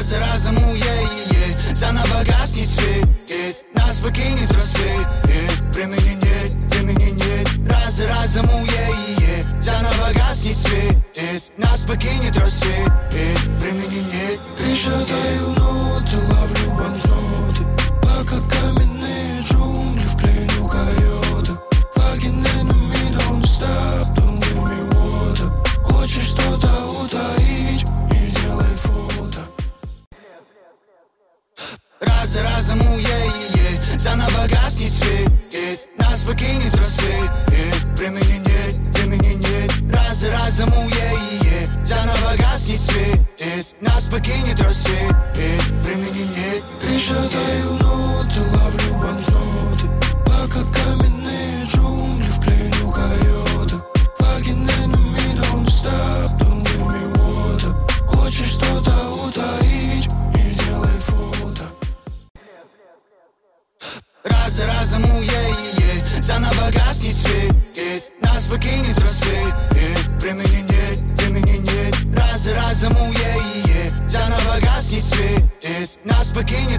Раз за разом заново гаснет свет, нас покинет рассвет. Времени нет, раз за разом заново гаснет свет, нас покинет рассвет. Времени нет. Пересчитаю ноты, ловлю банкноты, пока каменные джунгли в плену койота. Fucking enemy, don't stop, don't give me water. Хочешь что-то утаить, не делай фото. Раз за разом заново гаснет свет, нас покинет рассвет. Времени нет, раз за разом заново гаснет свет, нас покинет рассвет. Времени нет. Пересчитаю ноты, ловлю банкноты, пока каменные джунгли в плену койота. Fucking enemy, don't stop, don't give me water. Хочешь что-то утаить, не делай фото. Раз за разом заново гаснет свет, нас покинет рассвет. Времени нет, раз за разом заново гаснет свет, нас покинет